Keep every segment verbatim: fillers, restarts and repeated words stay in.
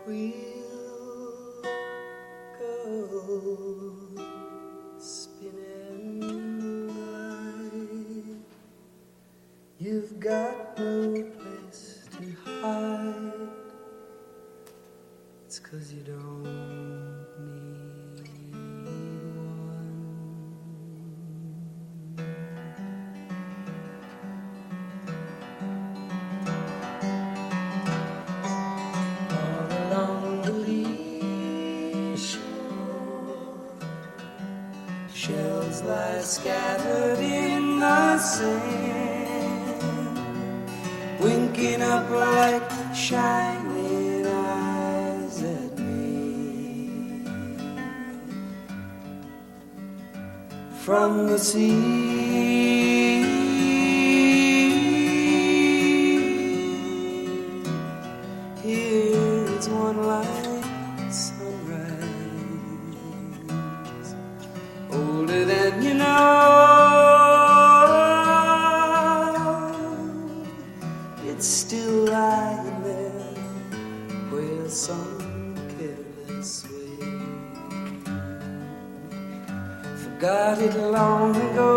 wheel go spinning by. You've got no place to hide. It's 'cause you don't need one. All along the lee shore, shells lie scattered in the sand, winking up like shining eyes at me. From the sea, here it's one like sunrise, older than you know. It's still lying there where some careless way forgot it long ago.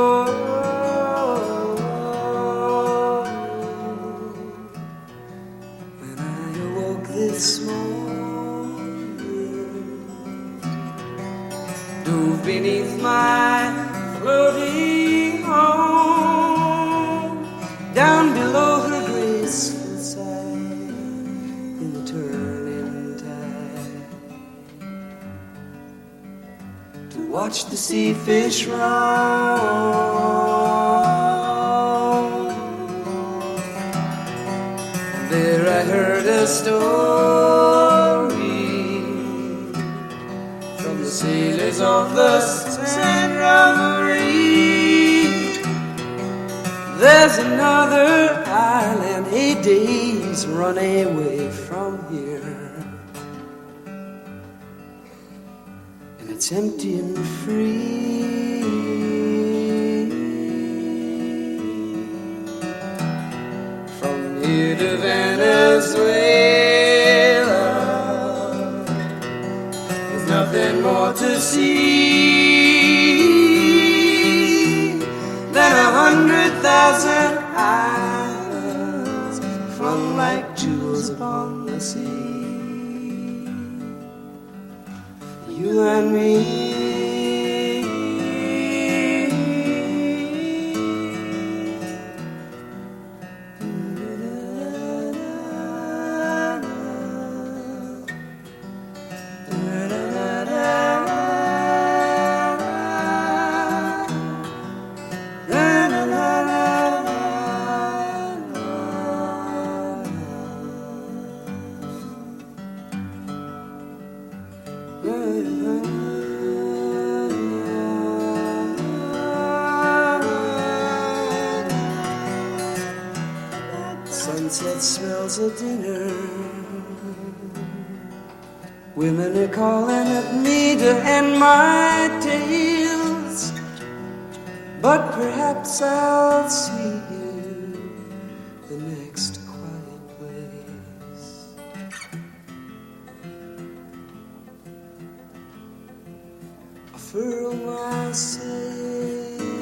When I awoke this morning, dove beneath my floating home, down below her graceful side in the turning tide, to watch the sea fish roam. There I heard a story from the sailors of the San Reverie. There's another island eight days run away from here, and it's empty and free. From here to Venezuela, there's nothing more to see than a hundred thousand islands flung like jewels upon the sea. You and me, sunset smells of dinner. Women are calling at me to end my tales, but perhaps I'll see you the next quiet place. Furl my sail.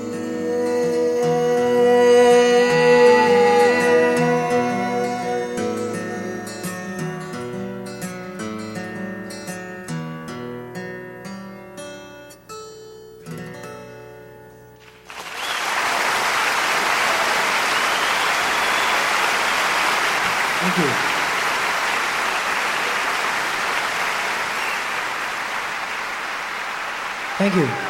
Thank you. Thank you.